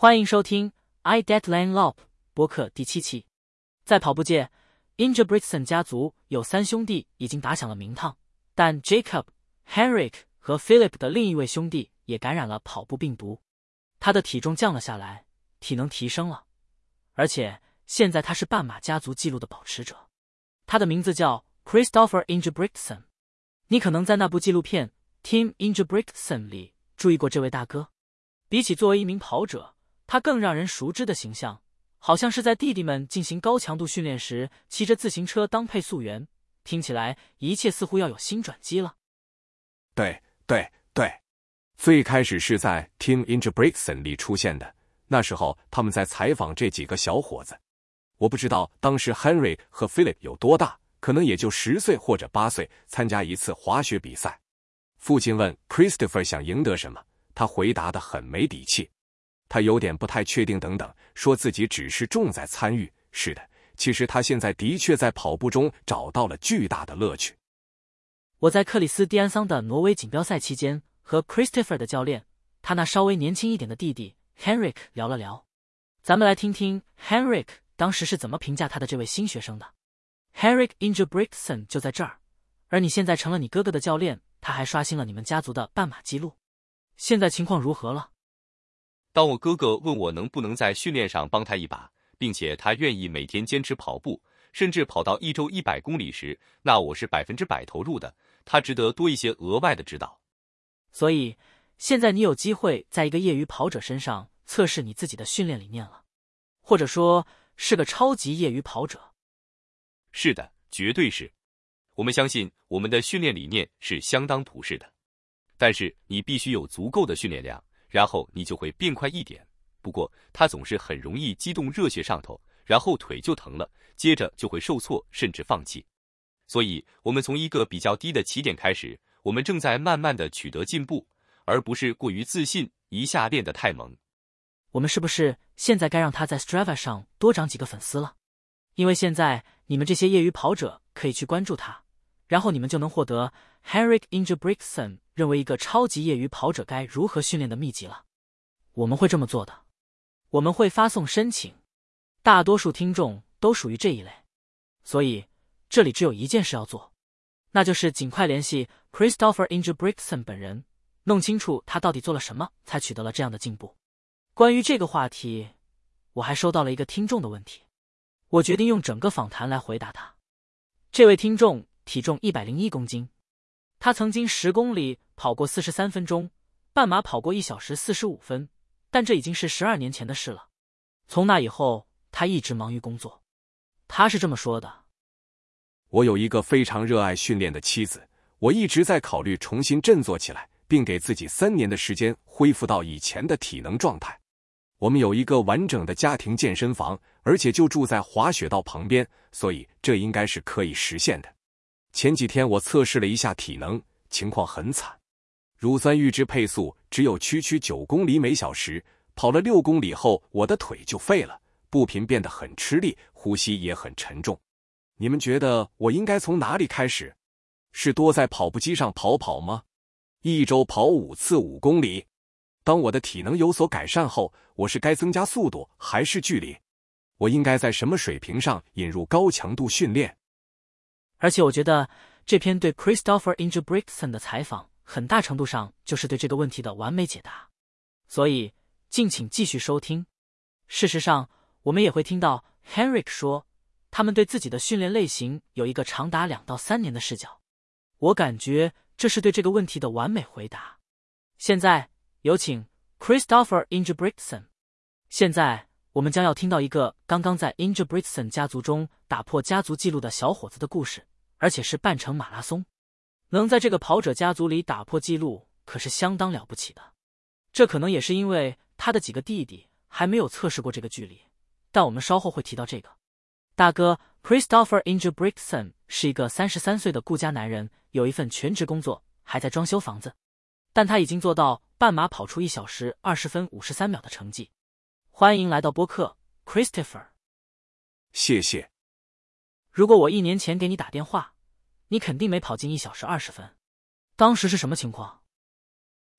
欢迎收听 I Deadline Lop 播客第7期。在跑步界 ，Ingebrigtsen 家族有3兄弟已经打响了名堂，但 Jacob、Henrik 和 Philip 的另一位兄弟也感染了跑步病毒。他的体重降了下来，体能提升了，而且现在他是半马家族纪录的保持者。他的名字叫 Christopher Ingebrigtsen。你可能在那部纪录片 Team Ingebrigtsen 里注意过这位大哥。比起作为一名跑者，他更让人熟知的形象，好像是在弟弟们进行高强度训练时骑着自行车当配速员，听起来一切似乎要有新转机了。 对，最开始是在 Team Ingebrigtsen 里出现的，那时候他们在采访这几个小伙子。我不知道当时 Henry 和 Philip 有多大，可能也就10岁或者8岁，参加一次滑雪比赛。父亲问 Christopher 想赢得什么，他回答得很没底气。他有点不太确定等等，说自己只是重在参与。是的，其实他现在的确在跑步中找到了巨大的乐趣。 我在克里斯蒂安桑的挪威锦标赛期间和 Christopher 的教练，他那稍微年轻一点的弟弟 Henrik 聊了聊。咱们来听听 Henrik 当时是怎么评价他的这位新学生的。Henrik Ingebrigtsen 就在这儿，而你现在成了你哥哥的教练，他还刷新了你们家族的半马纪录。现在情况如何了？ 当我哥哥问我能不能在训练上帮他一把，并且他愿意每天坚持跑步，甚至跑到1周100公里时，那我是100%投入的，他值得多一些额外的指导。 所以，现在你有机会在一个业余跑者身上测试你自己的训练理念了，或者说是个超级业余跑者。 是的，绝对是。我们相信我们的训练理念是相当普世的，但是你必须有足够的训练量，然后你就会变快一点。不过他总是很容易激动热血上头，然后腿就疼了，接着就会受挫甚至放弃。所以我们从一个比较低的起点开始，我们正在慢慢的取得进步，而不是过于自信，一下练得太猛。 我们是不是现在该让他在 Strava 上多涨几个粉丝了？因为现在你们这些业余跑者可以去关注他，然后你们就能获得 Henrik Ingebrigtsen 认为一个超级业余跑者该如何训练的秘籍了。我们会这么做的，我们会发送申请，大多数听众都属于这一类，所以这里只有一件事要做，那就是尽快联系 Christopher Ingebrigtsen 本人，弄清楚他到底做了什么才取得了这样的进步。关于这个话题，我还收到了一个听众的问题，我决定用整个访谈来回答他。这位听众体重101公斤，他曾经10公里跑过43分钟，半马跑过1小时45分，但这已经是12年前的事了。从那以后，他一直忙于工作。他是这么说的： 我有一个非常热爱训练的妻子，我一直在考虑重新振作起来，并给自己3年的时间恢复到以前的体能状态。我们有一个完整的家庭健身房，而且就住在滑雪道旁边，所以这应该是可以实现的。前几天我测试了一下体能，情况很惨。乳酸阈值配速只有区9公里每小时，跑了6公里后我的腿就废了，步频变得很吃力，呼吸也很沉重。你们觉得我应该从哪里开始？是多在跑步机上跑跑吗？一周跑5次5公里？当我的体能有所改善后，我是该增加速度还是距离？我应该在什么水平上引入高强度训练？ 而且我觉得这篇对 Christopher Ingebrigtsen 的采访很大程度上就是对这个问题的完美解答，所以敬请继续收听。事实上，我们也会听到 Henrik 说，他们对自己的训练类型有一个长达2到3年的视角。我感觉这是对这个问题的完美回答。现在有请 Christopher Ingebrigtsen。现在我们将要听到一个刚刚在 Ingebrigtsen 家族中打破家族纪录的小伙子的故事，而且是半程马拉松。能在这个跑者家族里打破纪录可是相当了不起的。这可能也是因为他的几个弟弟还没有测试过这个距离，但我们稍后会提到这个。大哥 Christopher Ingebrigtsen 是一个33岁的顾家男人，有一份全职工作，还在装修房子。但他已经做到半马跑出1小时20分53秒的成绩。欢迎来到播客 Christopher。 谢谢。 如果我1年前给你打电话，你肯定没跑进1小时20分。当时是什么情况？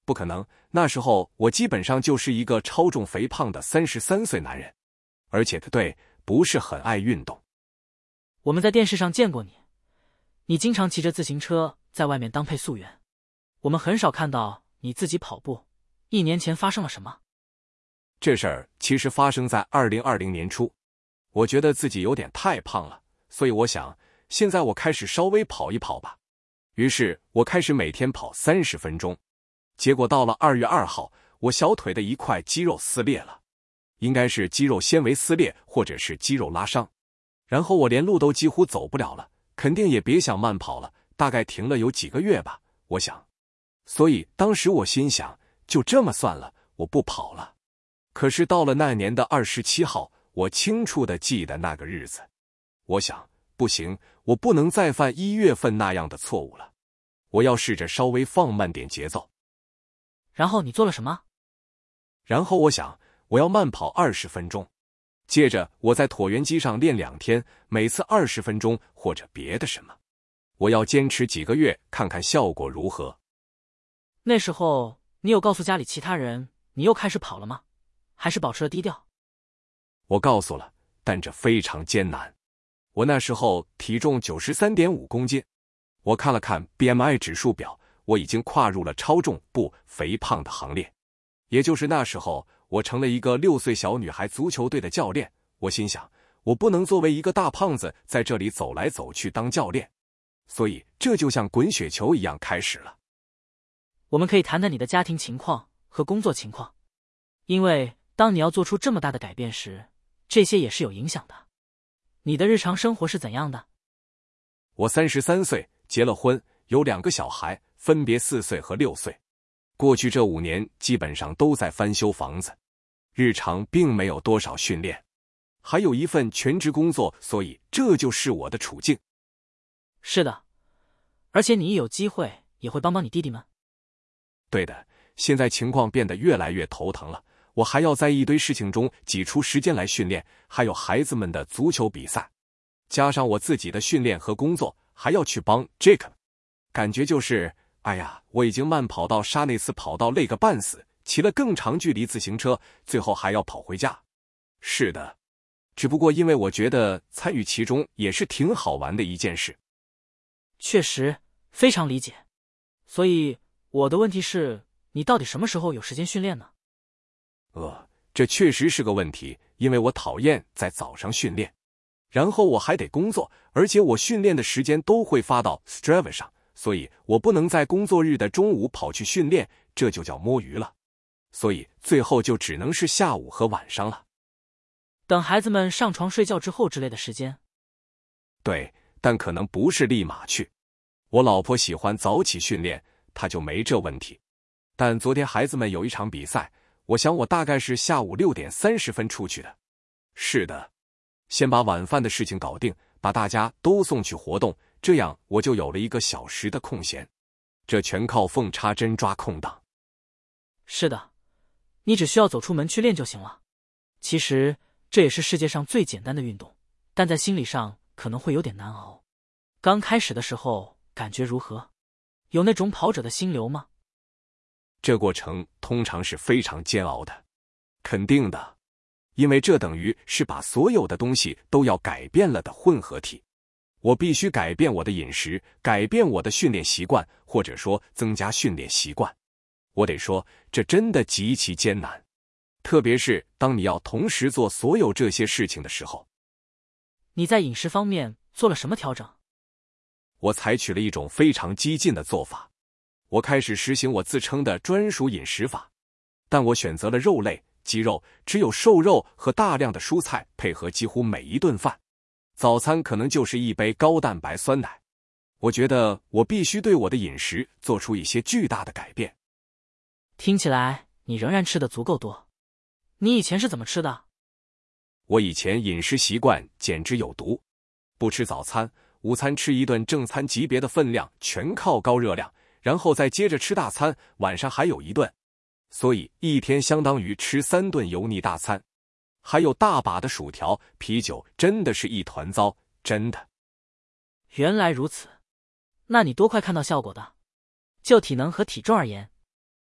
不可能，那时候我基本上就是一个超重肥胖的33岁男人，而且对，不是很爱运动。 我们在电视上见过你，你经常骑着自行车在外面当配速员，我们很少看到你自己跑步。1年前发生了什么？ 这事儿其实发生在2020年初，我觉得自己有点太胖了，所以我想，现在我开始稍微跑一跑吧。于是我开始每天跑30分钟，结果到了2月2号，我小腿的一块肌肉撕裂了，应该是肌肉纤维撕裂或者是肌肉拉伤，然后我连路都几乎走不了了，肯定也别想慢跑了，大概停了有几个月吧，我想。所以当时我心想，就这么算了，我不跑了。可是到了那年的27号，我清楚地记得那个日子，我想，不行，我不能再犯1月份那样的错误了，我要试着稍微放慢点节奏。 然后你做了什么？ 然后我想，我要慢跑20分钟，接着我在椭圆机上练2天，每次20分钟或者别的什么，我要坚持几个月，看看效果如何。 那时候你有告诉家里其他人你又开始跑了吗？还是保持了低调？ 我告诉了，但这非常艰难。我那时候体重93.5公斤，我看了看 BMI 指数表，我已经跨入了超重不肥胖的行列。也就是那时候，我成了一个6岁小女孩足球队的教练。我心想，我不能作为一个大胖子在这里走来走去当教练，所以这就像滚雪球一样开始了。 我们可以谈谈你的家庭情况和工作情况，因为当你要做出这么大的改变时，这些也是有影响的。你的日常生活是怎样的？ 我33岁，结了婚，有2个小孩，分别4岁和6岁。过去这5年基本上都在翻修房子，日常并没有多少训练，还有一份全职工作，所以这就是我的处境。 是的，而且你一有机会也会帮帮你弟弟们。 对的，现在情况变得越来越头疼了，我还要在一堆事情中挤出时间来训练，还有孩子们的足球比赛，加上我自己的训练和工作，还要去帮 Jacob， 感觉就是，哎呀，我已经慢跑到沙内斯跑到累个半死，骑了更长距离自行车，最后还要跑回家。是的，只不过因为我觉得参与其中也是挺好玩的一件事。 确实，非常理解。所以我的问题是，你到底什么时候有时间训练呢？ 这确实是个问题，因为我讨厌在早上训练，然后我还得工作，而且我训练的时间都会发到 Strava 上，所以我不能在工作日的中午跑去训练，这就叫摸鱼了。所以最后就只能是下午和晚上了。 等孩子们上床睡觉之后之类的时间？ 对，但可能不是立马去。我老婆喜欢早起训练，她就没这问题。但昨天孩子们有一场比赛，我想我大概是下午6点30分出去的。是的，先把晚饭的事情搞定，把大家都送去活动，这样我就有了1个小时的空闲。这全靠缝插针抓空档。 是的，你只需要走出门去练就行了。其实这也是世界上最简单的运动，但在心理上可能会有点难熬。刚开始的时候感觉如何？有那种跑者的心流吗？ 这过程通常是非常煎熬的，肯定的，因为这等于是把所有的东西都要改变了的混合体。我必须改变我的饮食，改变我的训练习惯，或者说增加训练习惯。我得说，这真的极其艰难，特别是当你要同时做所有这些事情的时候。 你在饮食方面做了什么调整？ 我采取了一种非常激进的做法，我开始实行我自称的专属饮食法，但我选择了肉类、鸡肉，只有瘦肉和大量的蔬菜配合几乎每一顿饭。早餐可能就是一杯高蛋白酸奶。我觉得我必须对我的饮食做出一些巨大的改变。 听起来你仍然吃得足够多。你以前是怎么吃的？ 我以前饮食习惯简直有毒，不吃早餐，午餐吃一顿正餐级别的分量，全靠高热量，然后再接着吃大餐，晚上还有一顿，所以一天相当于吃3顿油腻大餐，还有大把的薯条、啤酒，真的是一团糟，真的。 原来如此，那你多快看到效果的？就体能和体重而言。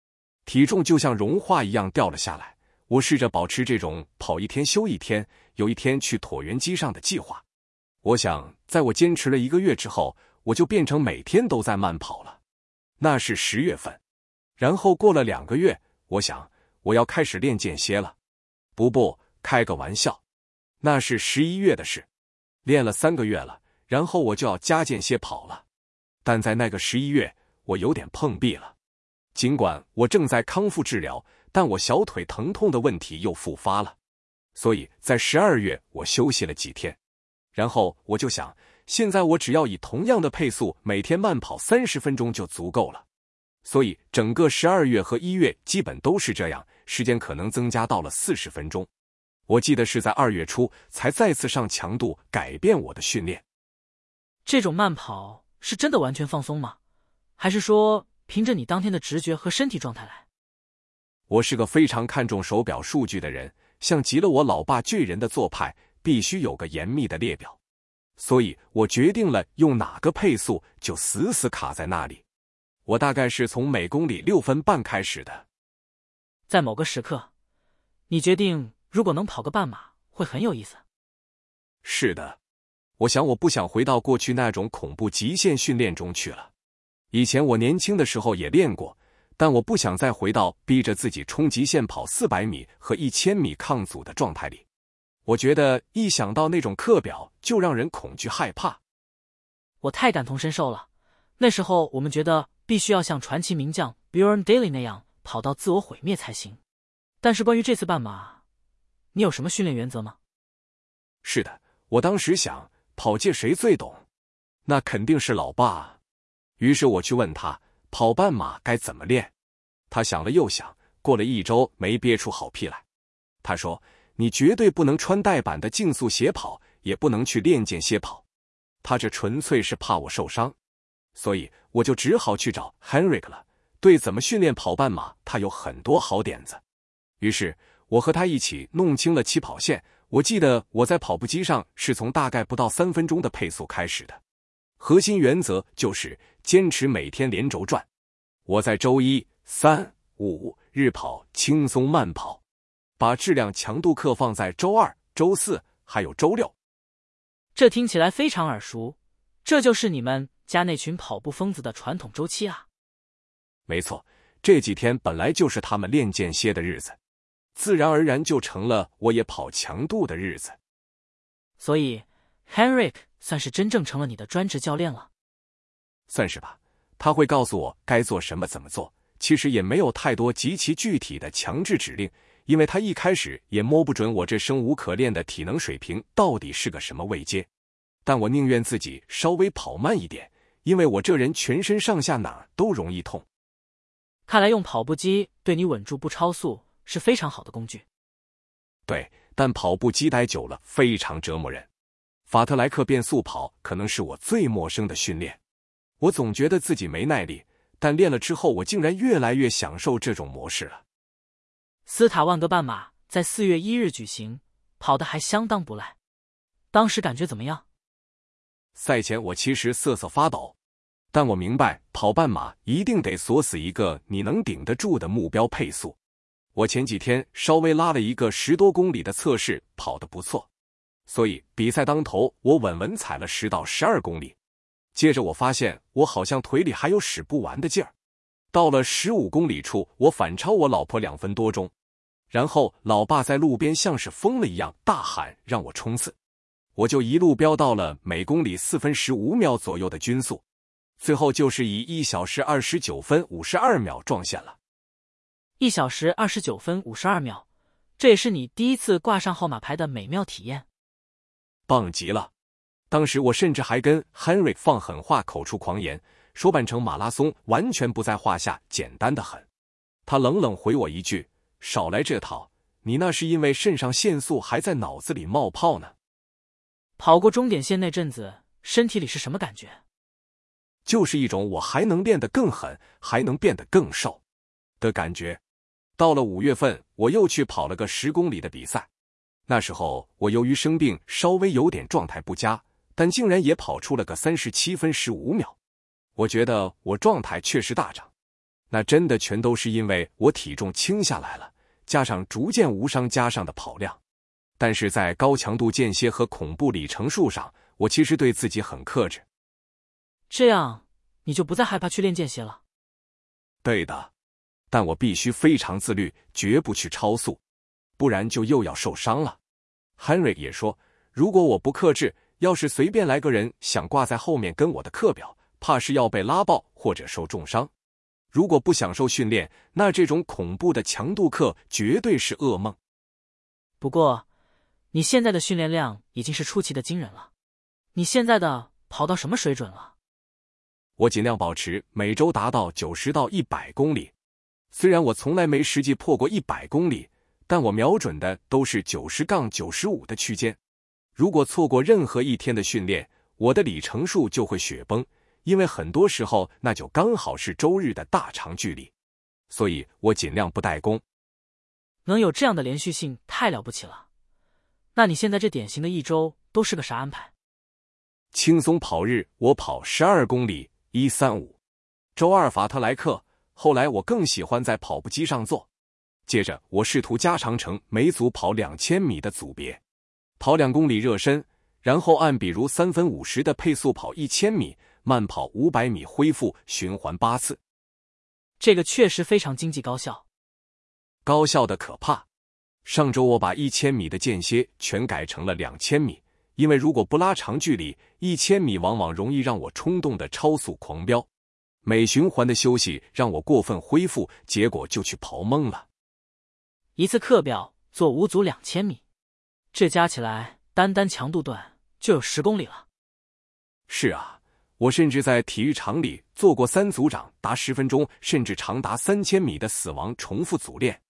体重就像融化一样掉了下来。我试着保持这种跑一天休一天，有一天去椭圆机上的计划。我想，在我坚持了1个月之后，我就变成每天都在慢跑了。那是10月份。然后过了2个月，我想我要开始练间歇了。不，开个玩笑，那是11月的事。练了3个月了，然后我就要加间歇跑了。但在那个11月，我有点碰壁了。尽管我正在康复治疗，但我小腿疼痛的问题又复发了。所以在12月我休息了几天。然后我就想，现在我只要以同样的配速每天慢跑30分钟就足够了。所以整个12月和1月基本都是这样，时间可能增加到了40分钟。我记得是在2月初才再次上强度改变我的训练。 这种慢跑是真的完全放松吗？还是说凭着你当天的直觉和身体状态来？ 我是个非常看重手表数据的人，像极了我老爸巨人的做派，必须有个严密的列表。所以我决定了用哪个配速就死死卡在那里。我大概是从每公里6分半开始的。 在某个时刻，你决定如果能跑个半马会很有意思。 是的，我想我不想回到过去那种恐怖极限训练中去了。以前我年轻的时候也练过，但我不想再回到逼着自己冲极限跑400米和1000米抗阻的状态里。我觉得一想到那种课表就让人恐惧害怕。 我太感同身受了。那时候我们觉得必须要像传奇名将 Bjorn Daly 那样跑到自我毁灭才行。但是关于这次半马，你有什么训练原则吗？ 是的，我当时想，跑界谁最懂？那肯定是老爸。于是我去问他，跑半马该怎么练？他想了又想，过了1周没憋出好屁来。他说，你绝对不能穿带板的竞速鞋跑，也不能去练间歇跑。他这纯粹是怕我受伤。所以我就只好去找 Henrik 了，对怎么训练跑半马他有很多好点子。于是我和他一起弄清了起跑线。我记得我在跑步机上是从大概不到3分钟的配速开始的。核心原则就是坚持每天连轴转。我在周1、3、5日跑轻松慢跑，把质量强度课放在周2、周4还有周6。 这听起来非常耳熟，这就是你们家那群跑步疯子的传统周期啊。 没错，这几天本来就是他们练间歇的日子，自然而然就成了我也跑强度的日子。 所以 Henrik 算是真正成了你的专职教练了。 算是吧，他会告诉我该做什么怎么做，其实也没有太多极其具体的强制指令，因为他一开始也摸不准我这生无可恋的体能水平到底是个什么位阶。但我宁愿自己稍微跑慢一点，因为我这人全身上下哪儿都容易痛。 看来用跑步机对你稳住不超速是非常好的工具。 对，但跑步机待久了非常折磨人。法特莱克变速跑可能是我最陌生的训练。我总觉得自己没耐力，但练了之后我竟然越来越享受这种模式了。 斯塔万格半马在4月1日举行，跑得还相当不赖。当时感觉怎么样？ 赛前我其实瑟瑟发抖，但我明白跑半马一定得锁死一个你能顶得住的目标配速。我前几天稍微拉了一个10多公里的测试，跑得不错，所以比赛当头我稳稳踩了10到12公里。接着我发现我好像腿里还有使不完的劲儿，到了15公里处我反超我老婆2分多钟，然后老爸在路边像是疯了一样大喊让我冲刺，我就一路飙到了每公里4分15秒左右的均速，最后就是以1小时29分52秒撞线了。 1小时29分52秒，这也是你第一次挂上号码牌的美妙体验。 棒极了！当时我甚至还跟 Henrik 放狠话，口出狂言，说半程马拉松完全不在话下，简单的很。他冷冷回我一句，少来这套，你那是因为肾上腺素还在脑子里冒泡呢。 跑过终点线那阵子，身体里是什么感觉？ 就是一种我还能练得更狠，还能变得更瘦的感觉。到了5月份，我又去跑了个10公里的比赛。那时候我由于生病，稍微有点状态不佳，但竟然也跑出了个37分15秒。我觉得我状态确实大涨。 那真的全都是因为我体重轻下来了，加上逐渐无伤加上的跑量。但是在高强度间歇和恐怖里程数上，我其实对自己很克制。 这样你就不再害怕去练间歇了？ 对的，但我必须非常自律，绝不去超速，不然就又要受伤了。Henry 也说，如果我不克制，要是随便来个人想挂在后面跟我的课表，怕是要被拉爆或者受重伤。如果不享受训练，那这种恐怖的强度课绝对是噩梦。 不过你现在的训练量已经是出奇的惊人了。你现在的跑到什么水准了？ 我尽量保持每周达到90到100公里。虽然我从来没实际破过100公里，但我瞄准的都是90-95的区间。如果错过任何一天的训练，我的里程数就会雪崩，因为很多时候那就刚好是周日的大长距离。所以我尽量不怠工。 能有这样的连续性太了不起了。那你现在这典型的一周都是个啥安排？ 轻松跑日我跑12公里135，周二法特莱克，后来我更喜欢在跑步机上做。接着我试图加长成每组跑2000米的组别，跑2公里热身，然后按比如3分50的配速跑1000米，慢跑500米恢复，循环8次。 这个确实非常经济高效。 高效的可怕。上周我把1000米的间歇全改成了2000米，因为如果不拉长距离，1000米往往容易让我冲动的超速狂飙。每循环的休息让我过分恢复，结果就去跑懵了。 一次课表做5组2000米，这加起来单强度段就有10公里了。 是啊，我甚至在体育场里做过3组长达10分钟，甚至长达3000米的死亡重复组练。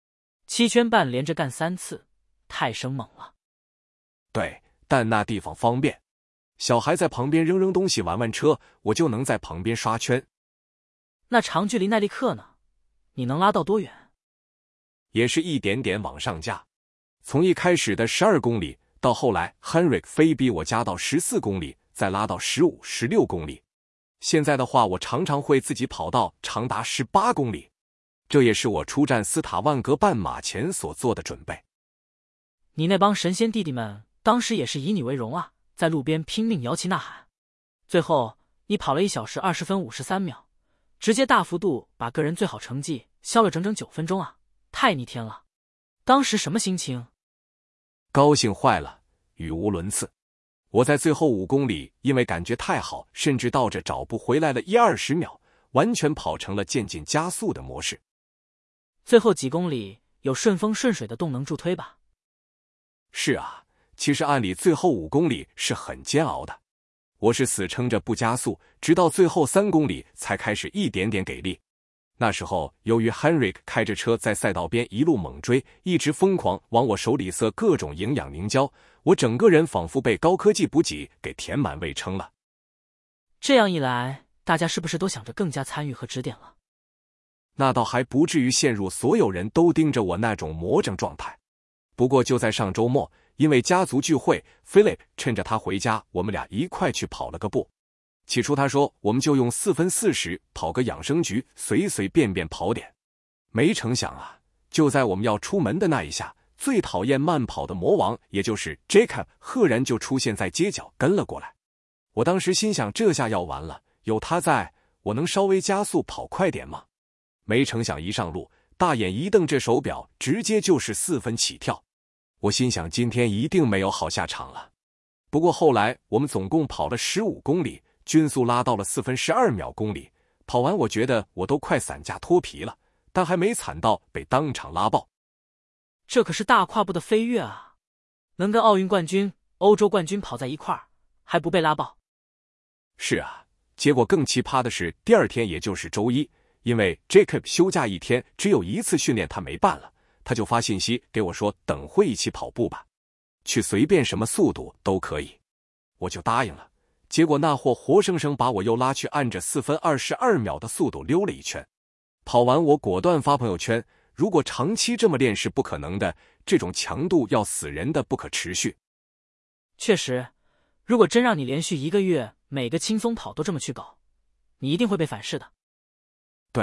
7圈半连着干3次，太生猛了。 对，但那地方方便，小孩在旁边扔东西玩车，我就能在旁边刷圈。 那长距离耐力课呢？你能拉到多远？ 也是一点点往上加，从一开始的12公里，到后来 Henrik 非逼我加到14公里，再拉到15、16公里。现在的话，我常常会自己跑到长达18公里。这也是我出战斯塔万格半马前所做的准备。 你那帮神仙弟弟们当时也是以你为荣啊，在路边拼命摇旗呐喊。最后你跑了1小时20分53秒，直接大幅度把个人最好成绩消了整整9分钟啊，太逆天了。当时什么心情？ 高兴坏了，语无伦次。我在最后5公里因为感觉太好，甚至倒着找不回来了1-20秒，完全跑成了渐进加速的模式。 最后几公里有顺风顺水的动能助推吧？ 是啊，其实按理最后5公里是很煎熬的，我是死撑着不加速，直到最后3公里才开始一点点给力。那时候由于 Henrik 开着车在赛道边一路猛追，一直疯狂往我手里塞各种营养凝胶，我整个人仿佛被高科技补给给填满喂撑了。 这样一来，大家是不是都想着更加参与和指点了？ 那倒还不至于陷入所有人都盯着我那种魔怔状态。不过就在上周末，因为家族聚会， Philip 趁着他回家，我们俩一块去跑了个步。起初他说我们就用4分40跑个养生局，随便跑点。没成想啊，就在我们要出门的那一下，最讨厌慢跑的魔王，也就是 Jacob 赫然就出现在街角跟了过来。我当时心想，这下要完了，有他在，我能稍微加速跑快点吗？没成想一上路，大眼一瞪这手表，直接就是4分起跳。我心想今天一定没有好下场了。不过后来我们总共跑了15公里，均速拉到了4分12秒公里。跑完我觉得我都快散架脱皮了，但还没惨到被当场拉爆。 这可是大跨步的飞跃啊，能跟奥运冠军、欧洲冠军跑在一块儿，还不被拉爆。 是啊，结果更奇葩的是，第二天也就是周一，因为 Jacob 休假1天，只有1次训练他没办了，他就发信息给我说等会一起跑步吧，去随便什么速度都可以。我就答应了，结果那货活生生把我又拉去按着4分22秒的速度溜了一圈。跑完我果断发朋友圈，如果长期这么练是不可能的，这种强度要死人的，不可持续。 确实，如果真让你连续1个月每个轻松跑都这么去搞，你一定会被反噬的。 对，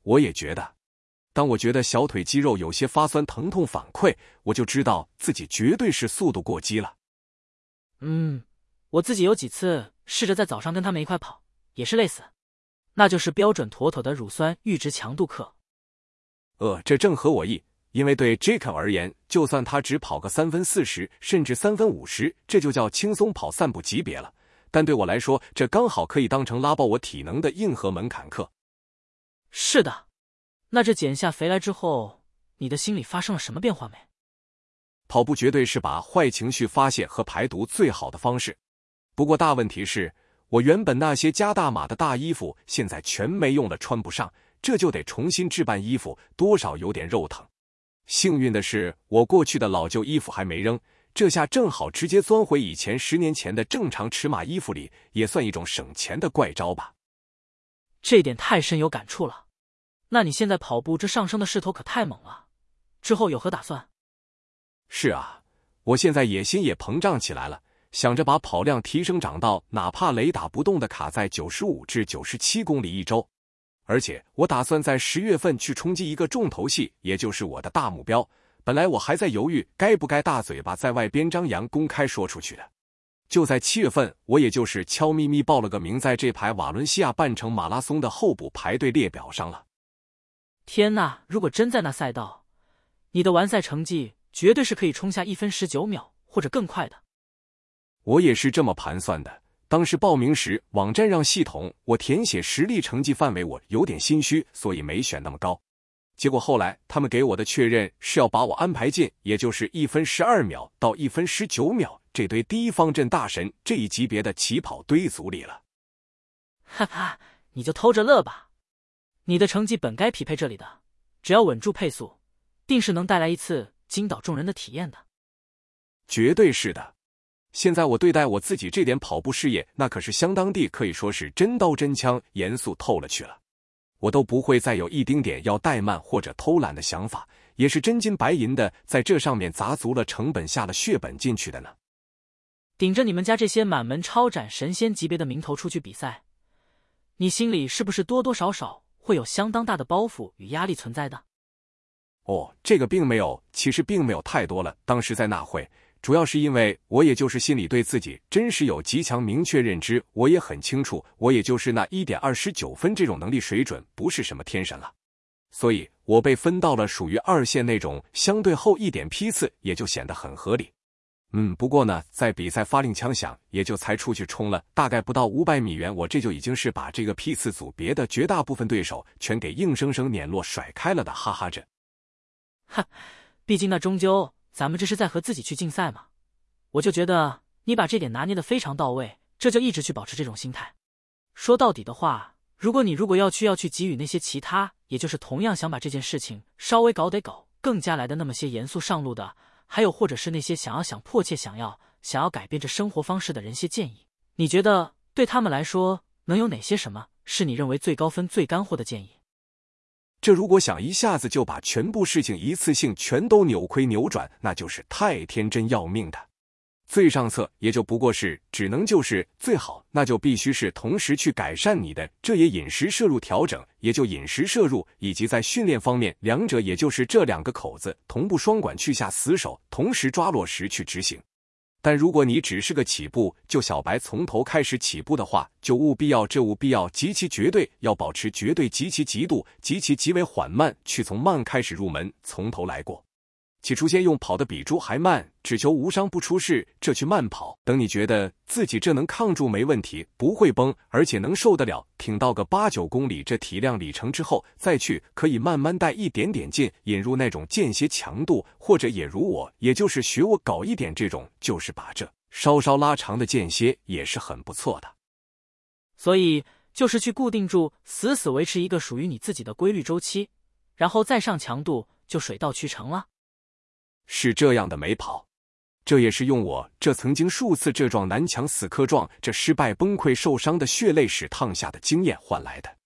我也觉得。当我觉得小腿肌肉有些发酸疼痛反馈，我就知道自己绝对是速度过激了。 我自己有几次试着在早上跟他们一块跑，也是累死。那就是标准妥妥的乳酸阈值强度课。 这正合我意，因为对 Jacob 而言，就算他只跑个3分40，甚至3分50，这就叫轻松跑散步级别了。但对我来说，这刚好可以当成拉爆我体能的硬核门槛课。 是的，那这减下肥来之后，你的心里发生了什么变化没？ 跑步绝对是把坏情绪发泄和排毒最好的方式。不过大问题是，我原本那些加大码的大衣服现在全没用了，穿不上，这就得重新置办衣服，多少有点肉疼。幸运的是，我过去的老旧衣服还没扔，这下正好直接钻回以前10年前的正常尺码衣服里，也算一种省钱的怪招吧。 这点太深有感触了。那你现在跑步这上升的势头可太猛了，之后有何打算？ 是啊，我现在野心也膨胀起来了，想着把跑量提升涨到哪怕雷打不动的卡在95至97公里一周。而且我打算在10月份去冲击一个重头戏，也就是我的大目标。本来我还在犹豫该不该大嘴巴在外边张扬公开说出去的。就在7月份，我也就是悄咪咪报了个名，在这排瓦伦西亚半程马拉松的候补排队列表上了。 天哪，如果真在那赛道，你的完赛成绩绝对是可以冲下1分19秒或者更快的。 我也是这么盘算的。当时报名时，网站让系统我填写实力成绩范围，我有点心虚，所以没选那么高。结果后来他们给我的确认是要把我安排进，也就是1分12秒到1分19秒这堆第一方阵大神这一级别的起跑堆组里了。 哈哈，你就偷着乐吧。你的成绩本该匹配这里的，只要稳住配速，定是能带来一次惊倒众人的体验的。 绝对是的。现在我对待我自己这点跑步事业，那可是相当地可以说是真刀真枪，严肃透了去了。我都不会再有一丁点要怠慢或者偷懒的想法，也是真金白银的在这上面砸足了成本，下了血本进去的呢。 顶着你们家这些满门抄斩神仙级别的名头出去比赛，你心里是不是多多少少会有相当大的包袱与压力存在的？ 这个并没有，其实并没有太多了。当时在那会，主要是因为我也就是心里对自己真是有极强明确认知，我也很清楚，我也就是那1.29分这种能力水准不是什么天神了，所以我被分到了属于2线那种相对后一点批次，也就显得很合理。不过呢，在比赛发令枪响，也就才出去冲了大概不到500米远，我这就已经是把这个批次组别的绝大部分对手全给硬生生碾落甩开了的，哈哈着。 毕竟那终究咱们这是在和自己去竞赛嘛。我就觉得你把这点拿捏得非常到位，这就一直去保持这种心态。说到底的话，如果要去给予那些其他，也就是同样想把这件事情稍微搞更加来的那么些严肃上路的，还有或者是那些迫切想要改变这生活方式的人些建议，你觉得对他们来说能有哪些什么是你认为最高分最干货的建议？ 这如果想一下子就把全部事情一次性全都扭亏扭转，那就是太天真要命的。最上策也就不过是只能就是最好，那就必须是同时去改善你的这也饮食摄入调整，也就饮食摄入以及在训练方面，两者也就是这2个口子同步双管去下死手，同时抓落实去执行。但如果你只是个起步，就小白从头开始起步的话，就务必要极其绝对要保持绝对极其极度极其极为缓慢，去从慢开始入门，从头来过。起初先用跑得比猪还慢，只求无伤不出事，这去慢跑，等你觉得自己这能抗住没问题，不会崩，而且能受得了，挺到个8、9公里这体量里程之后，再去可以慢慢带一点点劲，引入那种间歇强度，或者也如我，也就是学我搞一点这种，就是把这稍稍拉长的间歇也是很不错的。 所以就是去固定住，死维持一个属于你自己的规律周期，然后再上强度，就水到渠成了。 是这样的没跑，这也是用我这曾经数次这撞南墙死磕撞，这失败崩溃受伤的血泪史烫下的经验换来的。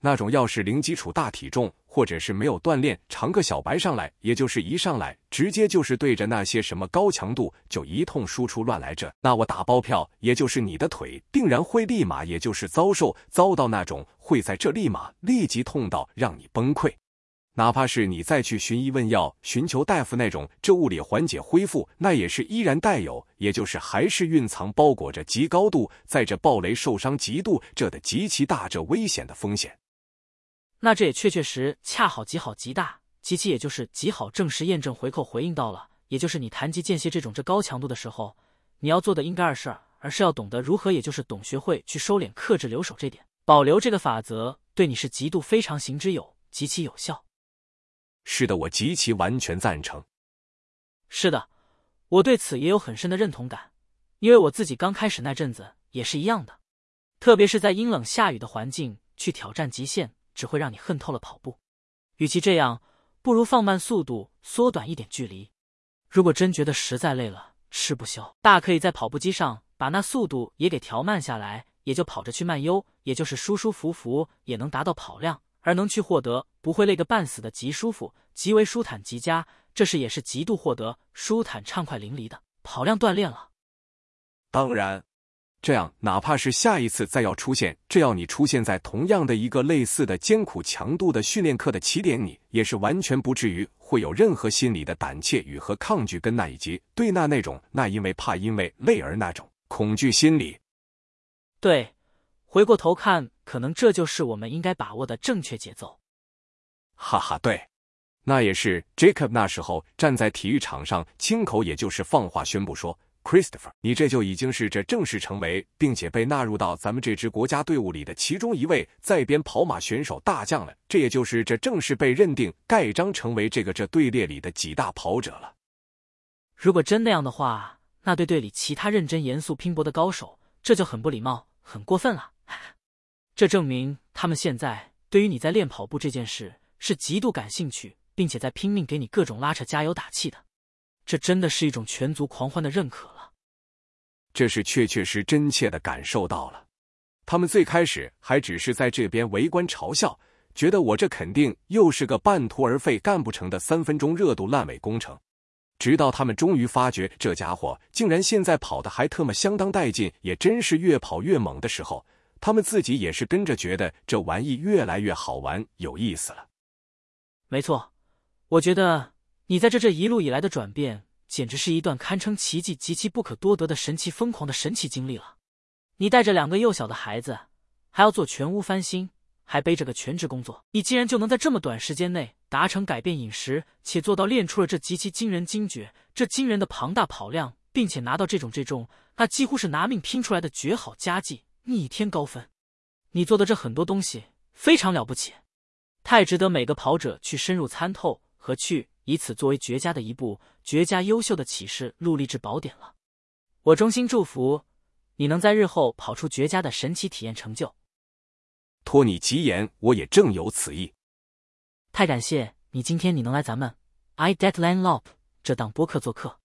那种要是零基础大体重，或者是没有锻炼，常个小白上来，也就是一上来直接就是对着那些什么高强度就一通输出乱来着，那我打包票，也就是你的腿定然会立马也就是遭到那种会在这立即痛到让你崩溃。哪怕是你再去寻医问药，寻求大夫那种这物理缓解恢复，那也是依然带有，也就是还是蕴藏包裹着极高度在这暴雷受伤极度这的极其大这危险的风险。 那这也确实恰好极大，极其也就是极好证实验证回扣回应到了，也就是你谈及间歇这种这高强度的时候，你要做的应该而是要懂得如何，也就是懂学会去收敛克制留守这点，保留这个法则对你是极度非常行之有，极其有效。 是的，我极其完全赞成。 是的，我对此也有很深的认同感，因为我自己刚开始那阵子也是一样的，特别是在阴冷下雨的环境去挑战极限，只会让你恨透了跑步。与其这样，不如放慢速度，缩短一点距离。如果真觉得实在累了，吃不消，大可以在跑步机上把那速度也给调慢下来，也就跑着去慢悠，也就是舒舒服服也能达到跑量，而能去获得不会累个半死的极舒服、极为舒坦极佳，这是也是极度获得舒坦畅快淋漓的跑量锻炼了。 当然，这样哪怕是下一次再要出现，只要你出现在同样的一个类似的艰苦强度的训练课的起点，你也是完全不至于会有任何心理的胆怯与和抗拒，跟那以及对那种因为怕因为累而那种恐惧心理。 对，回过头看，可能这就是我们应该把握的正确节奏。 哈哈，对，那也是 Jacob 那时候站在体育场上亲口也就是放话宣布说， Christopher， 你这就已经是这正式成为并且被纳入到咱们这支国家队伍里的其中一位在编跑马选手大将了，这也就是这正式被认定盖章成为这队列里的几大跑者了。 如果真那样的话，那对队里其他认真严肃拼搏的高手，这就很不礼貌，很过分了。这证明他们现在对于你在练跑步这件事是极度感兴趣，并且在拼命给你各种拉扯加油打气的，这真的是一种全族狂欢的认可了。 这是确实真切地感受到了。他们最开始还只是在这边围观嘲笑，觉得我这肯定又是个半途而废干不成的3分钟热度烂尾工程，直到他们终于发觉这家伙竟然现在跑得还特么相当带劲，也真是越跑越猛的时候，他们自己也是跟着觉得这玩意越来越好玩有意思了。 没错，我觉得你在这一路以来的转变简直是一段堪称奇迹极其不可多得的神奇疯狂的神奇经历了。你带着2个幼小的孩子，还要做全屋翻新，还背着个全职工作，你竟然就能在这么短时间内达成改变饮食，且做到练出了这极其惊人惊觉，这惊人的庞大跑量，并且拿到这种那几乎是拿命拼出来的绝好佳绩，逆天高分。你做的这很多东西非常了不起，太值得每个跑者去深入参透和去以此作为绝佳的一部绝佳优秀的启示录励志宝典了。我衷心祝福你能在日后跑出绝佳的神奇体验成就。 托你吉言，我也正有此意。 太感谢你今天能来咱们 iDeadline Lop 这档播客做客。